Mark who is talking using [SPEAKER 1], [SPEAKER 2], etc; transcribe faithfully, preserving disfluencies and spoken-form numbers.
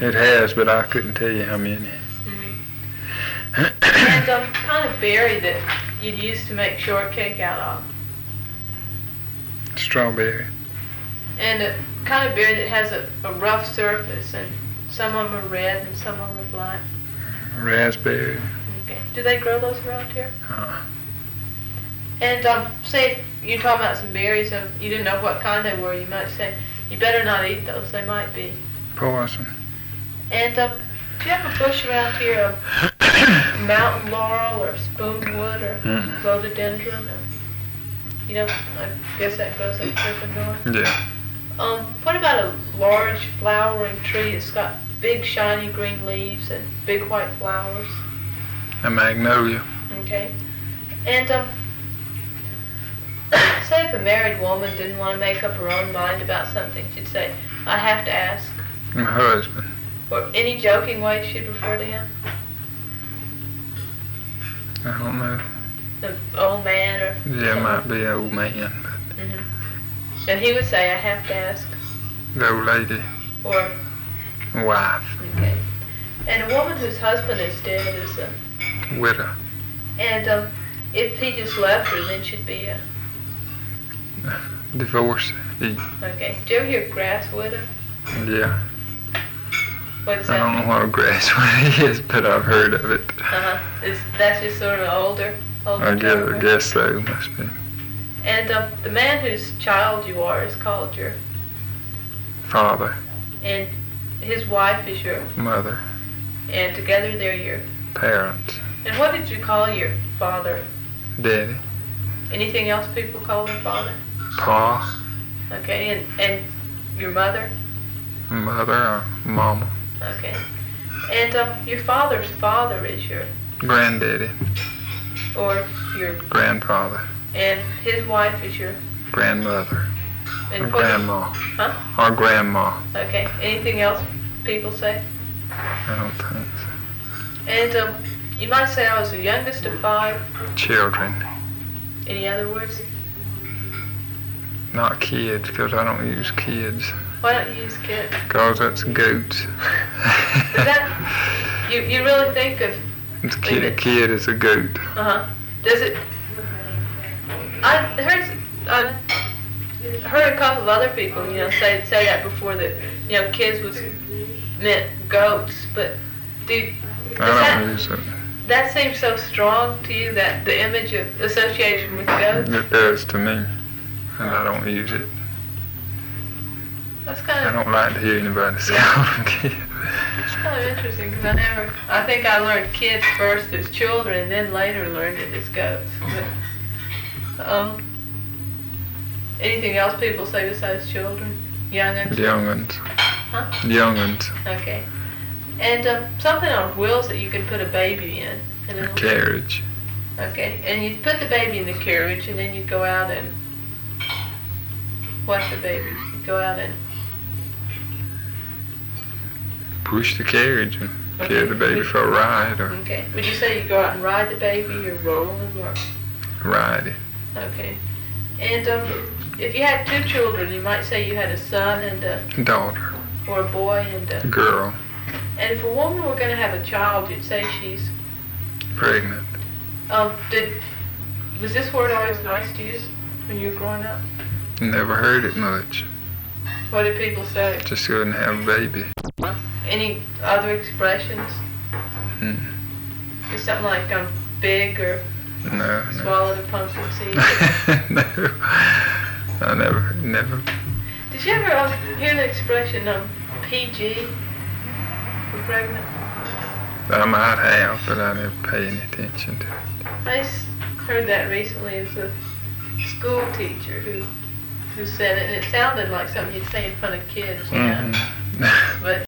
[SPEAKER 1] It has, but I couldn't tell you how many.
[SPEAKER 2] Mm-hmm. And um, kind of berry that you'd use to make shortcake out of.
[SPEAKER 1] Strawberry.
[SPEAKER 2] And a kind of berry that has a, a rough surface, and some of them are red and some of them are black.
[SPEAKER 1] Raspberry.
[SPEAKER 2] Okay. Do they grow those around here?
[SPEAKER 1] Uh,
[SPEAKER 2] And um, say if you're talking about some berries and you didn't know what kind they were, you might say, you better not eat those, they might be.
[SPEAKER 1] poison.
[SPEAKER 2] And um, do you have a bush around here of mountain laurel or spoonwood or
[SPEAKER 1] Mm.
[SPEAKER 2] rhododendron? Or, you know, I guess that grows up further north.
[SPEAKER 1] Yeah.
[SPEAKER 2] Um, what about a large flowering tree that's got big shiny green leaves and big white flowers?
[SPEAKER 1] A magnolia.
[SPEAKER 2] Okay. And um, say if a married woman didn't want to make up her own mind about something, she'd say, I have to ask.
[SPEAKER 1] My husband.
[SPEAKER 2] Or any joking way she'd refer to him?
[SPEAKER 1] I don't know.
[SPEAKER 2] The old man or
[SPEAKER 1] Yeah, it might be an old man, but
[SPEAKER 2] hmm And he would say, I have to ask.
[SPEAKER 1] the old lady.
[SPEAKER 2] Or,
[SPEAKER 1] Wife.
[SPEAKER 2] okay. And a woman whose husband is dead is a,
[SPEAKER 1] Widow.
[SPEAKER 2] and um, if he just left her, then she'd be a,
[SPEAKER 1] Divorce. He,
[SPEAKER 2] okay. Do you ever hear grass widow?
[SPEAKER 1] yeah.
[SPEAKER 2] What's
[SPEAKER 1] I don't
[SPEAKER 2] that?
[SPEAKER 1] know what a grass widow is, but I've heard of it.
[SPEAKER 2] Uh-huh. Is, that's just sort of older, older
[SPEAKER 1] I guess,
[SPEAKER 2] term,
[SPEAKER 1] I guess so. Must be.
[SPEAKER 2] And um, the man whose child you are is called your,
[SPEAKER 1] Father.
[SPEAKER 2] and his wife is your,
[SPEAKER 1] Mother.
[SPEAKER 2] and together they're your.
[SPEAKER 1] Parents.
[SPEAKER 2] And what did you call your father?
[SPEAKER 1] Daddy.
[SPEAKER 2] Anything else people call their father?
[SPEAKER 1] Pa.
[SPEAKER 2] Okay, and and your mother?
[SPEAKER 1] Mother or Mama.
[SPEAKER 2] Okay. And um, your father's father is your,
[SPEAKER 1] Granddaddy.
[SPEAKER 2] or your,
[SPEAKER 1] Grandfather.
[SPEAKER 2] and his wife is your,
[SPEAKER 1] Grandmother.
[SPEAKER 2] and
[SPEAKER 1] Or
[SPEAKER 2] what-
[SPEAKER 1] grandma.
[SPEAKER 2] Huh?
[SPEAKER 1] Or grandma.
[SPEAKER 2] Okay. Anything else people say?
[SPEAKER 1] I don't think so.
[SPEAKER 2] And um, you might say I was the youngest of five.
[SPEAKER 1] Children.
[SPEAKER 2] Any other words?
[SPEAKER 1] Not kids, because I don't use kids.
[SPEAKER 2] Why don't you use kids?
[SPEAKER 1] Because that's goats.
[SPEAKER 2] Is that, you, you really think of,
[SPEAKER 1] It's kid, a kid is a goat.
[SPEAKER 2] uh-huh. Does it, I heard, I heard a couple of other people, you know, say say that before, that, you know, kids was meant goats, but do, does
[SPEAKER 1] I don't
[SPEAKER 2] that,
[SPEAKER 1] use it.
[SPEAKER 2] that seems so strong to you, that the image of association with goats?
[SPEAKER 1] It does to me, and I don't use it.
[SPEAKER 2] That's kind
[SPEAKER 1] I
[SPEAKER 2] of,
[SPEAKER 1] don't like to hear anybody say
[SPEAKER 2] Yeah.
[SPEAKER 1] I'm a kid.
[SPEAKER 2] it's kind of interesting, because I never, I think I learned kids first as children, and then later learned it as goats. But, um, anything else people say besides children? Young'uns?
[SPEAKER 1] Young'uns.
[SPEAKER 2] Huh?
[SPEAKER 1] Young'uns.
[SPEAKER 2] Okay. And um, something on wheels that you can put a baby in. in a
[SPEAKER 1] A
[SPEAKER 2] little-
[SPEAKER 1] carriage.
[SPEAKER 2] Okay. And you put the baby in the carriage, and then you go out and what the baby? You go out and
[SPEAKER 1] Push the carriage and
[SPEAKER 2] Okay.
[SPEAKER 1] carry the baby for a ride or
[SPEAKER 2] okay. Would you say you go out and ride the baby, or roll him, or
[SPEAKER 1] ride it.
[SPEAKER 2] okay? And um, if you had two children, you might say you had a son and a,
[SPEAKER 1] Daughter.
[SPEAKER 2] or a boy and a,
[SPEAKER 1] Girl.
[SPEAKER 2] and if a woman were going to have a child, you'd say she's
[SPEAKER 1] Pregnant.
[SPEAKER 2] um. Did was this word always nice to use when you were growing up?
[SPEAKER 1] Never heard it much.
[SPEAKER 2] What did people say?
[SPEAKER 1] Just couldn't have a baby.
[SPEAKER 2] Any other expressions?
[SPEAKER 1] Mm.
[SPEAKER 2] Just something like um, big or
[SPEAKER 1] No, no.
[SPEAKER 2] swallowed a pumpkin seed.
[SPEAKER 1] No. I never, never.
[SPEAKER 2] Did you ever um, hear the expression um, P G for pregnant?
[SPEAKER 1] I might have, but I never pay any attention to it.
[SPEAKER 2] I s- heard that recently as a school teacher who who said it, and it sounded like something you'd say in front of kids, you know.
[SPEAKER 1] Mhm.
[SPEAKER 2] But